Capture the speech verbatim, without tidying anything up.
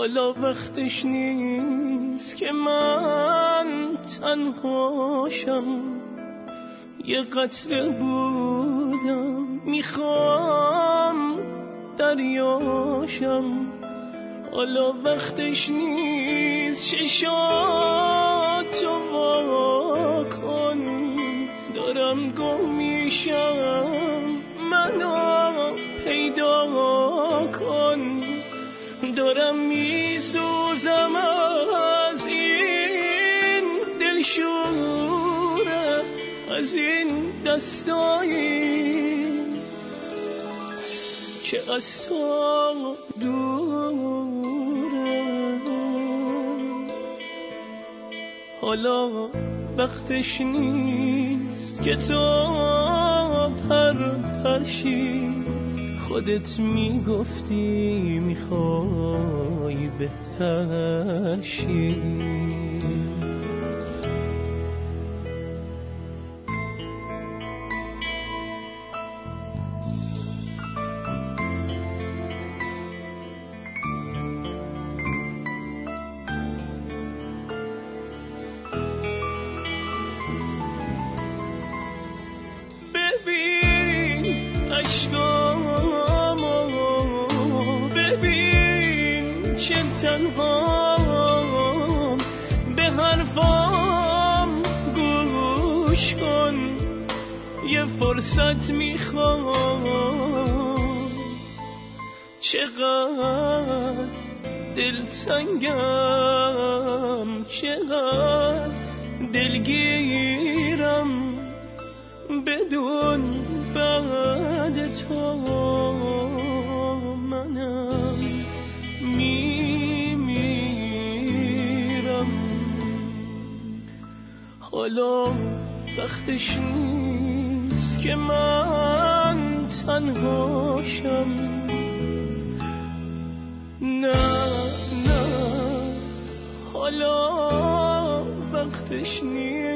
حالا وقتش نیست که من تنهاشم، یه قطره بودم میخوام دریاشم. حالا وقتش نیست چشاتو وا کن، دارم گم میشم منو پیدا کن. دارم میسوزم از این دلشوره، از این دستایی که از تو دوره. حالا وقتش نیست که تو پر پرشی، خودت میگفتی میخوای بهتر شی. تنهام به حرفام گوش کن، یه فرصت میخوام. چقدر دلتنگم، چقدر دلگیرم بدون بعد تو. منم میمیرم. حالا وقتش نیست که من تنهاشم. نه نه حالا وقتش نیست